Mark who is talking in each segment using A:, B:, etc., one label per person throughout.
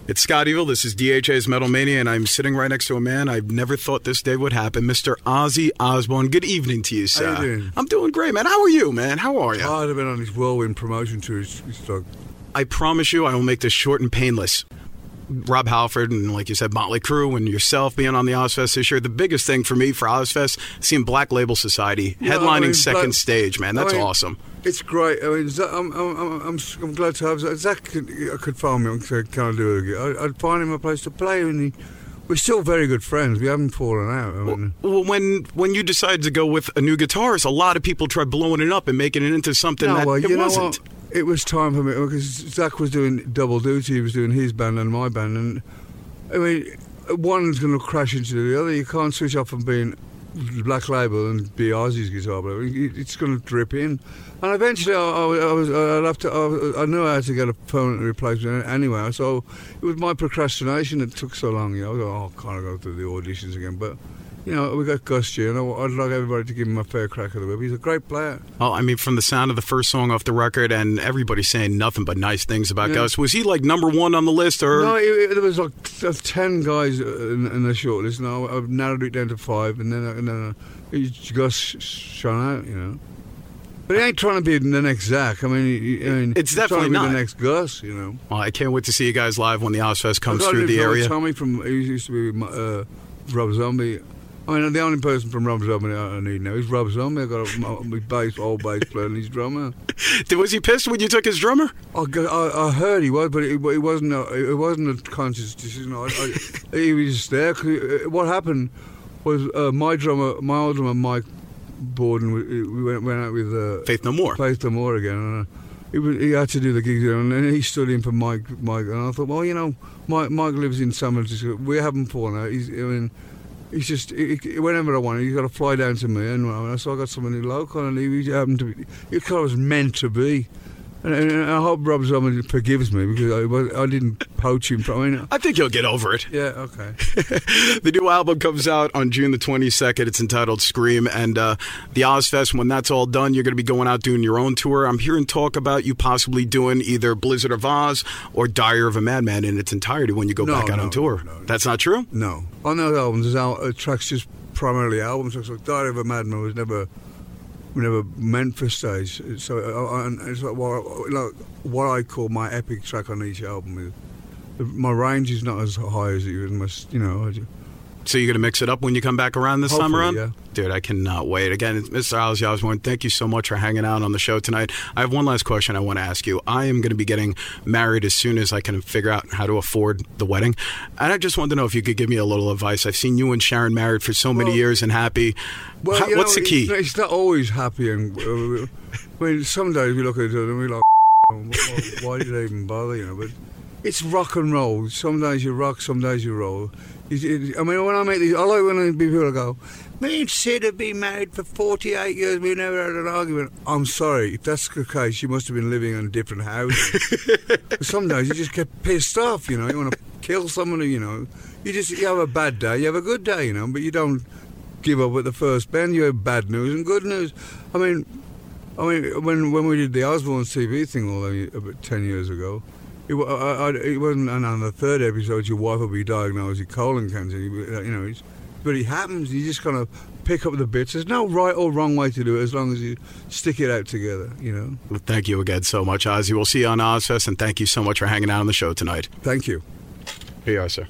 A: It's Scott Evil. This is DHA's Metal Mania, and I'm sitting right next to a man I never thought this day would happen, Mr. Ozzy Osbourne. Good evening to you, sir.
B: How you doing?
A: I'm doing great, man. How are you, man? How are you?
B: Oh, I've been on this whirlwind promotion tour.
A: I promise you I will make this short and painless. Rob Halford and, like you said, Motley Crue and yourself being on the Ozfest this year. The biggest thing for me for Ozfest, seeing Black Label Society headlining second stage, man. That's awesome.
B: It's great. I mean, I'm glad to have Zach. Zach could phone me and say, "Can I do it again?" I'd find him a place to play, and we're still very good friends. We haven't fallen out. I mean,
A: well, when you decided to go with a new guitarist, a lot of people tried blowing it up and making it into something that it wasn't.
B: It was time for me, because Zach was doing double duty. He was doing his band and my band, and I mean, one's going to crash into the other. You can't switch off from being Black Label and be Ozzy's guitar player. It's going to drip in, and eventually I knew I had to get a permanent replacement anyway. So it was my procrastination that took so long. I was like, oh, can't I go through the auditions again? But we got Gus G, and I'd like everybody to give him a fair crack of the whip. He's a great player.
A: Oh, I mean, from the sound of the first song off the record, and everybody saying nothing but nice things about Gus. Was he like number one on the list, or
B: no? There was like 10 guys in the short list, and I've narrowed it down to 5, and then Gus shone out, But he ain't trying to be the next Zach. I mean,
A: it's definitely
B: trying to be
A: not
B: the next Gus,
A: Well, I can't wait to see you guys live when the Ozfest comes through the area.
B: Tommy he used to be Rob Zombie. I mean, the only person from Rob Zombie I need now is Rob Zombie. I got a old bass player and his drummer.
A: Was he pissed when you took his drummer?
B: I heard he was, but it wasn't. It wasn't a conscious decision. He was just there. What happened was my old drummer Mike Borden. We went out with
A: Faith No More.
B: Faith No More again. He had to do the gigs there, and then he stood in for Mike. And I thought, well, Mike lives in San Francisco. We haven't fallen out. He's just, whenever I want, he's got to fly down to me, and so I got somebody local, and he happened to be, he kind of was meant to be. And I hope Rob Zombie forgives me, because I didn't poach him.
A: I think he'll get over it.
B: Yeah, okay.
A: The new album comes out on June the 22nd. It's entitled Scream. And the Ozfest, when that's all done, you're going to be going out doing your own tour. I'm hearing talk about you possibly doing either Blizzard of Oz or Diary of a Madman in its entirety when you go back out on tour. No. That's not true?
B: No. On those albums, there's tracks just primarily album tracks. Like Diary of a Madman was never meant for stage. So it's like what I call my epic track on each album. My range is not as high as it must,
A: So you're going to mix it up when you come back around this time around?
B: Yeah.
A: Dude, I cannot wait. Again, it's Mr. Ozzy Osbourne. Thank you so much for hanging out on the show tonight. I have one last question I want to ask you. I am going to be getting married as soon as I can figure out how to afford the wedding. And I just wanted to know if you could give me a little advice. I've seen you and Sharon married for so many years and happy.
B: Well,
A: what's the key?
B: It's not always happy. And I mean, some days we look at each other and we're like, why did I even bother? But it's rock and roll. Some days you rock, some days you roll. I mean, when I make these, I like when people go, me and Sid have been married for 48 years, we've never had an argument. I'm sorry, if that's the case, you must have been living in different houses. Some days you just get pissed off, you want to kill somebody, you have a bad day, you have a good day, but you don't give up at the first bend. You have bad news and good news. I mean, when we did the Osbourne TV thing about 10 years ago, it wasn't, and on the third episode, your wife will be diagnosed with colon cancer. But it happens. You just kind of pick up the bits. There's no right or wrong way to do it as long as you stick it out together.
A: Well, thank you again so much, Ozzy. We'll see you on Ozfest, and thank you so much for hanging out on the show tonight.
B: Thank you.
A: Here you are, sir.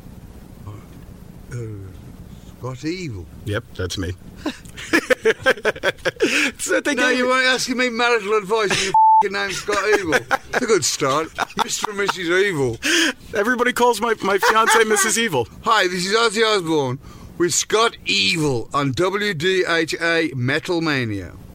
B: Scott Evil.
A: Yep, that's me.
B: You weren't asking me marital advice. You name Scott Evil. It's a good start. Mr. and Mrs. Evil.
A: Everybody calls my fiancée Mrs. Evil.
B: Hi, this is Ozzy Osbourne with Scott Evil on WDHA Metal Mania.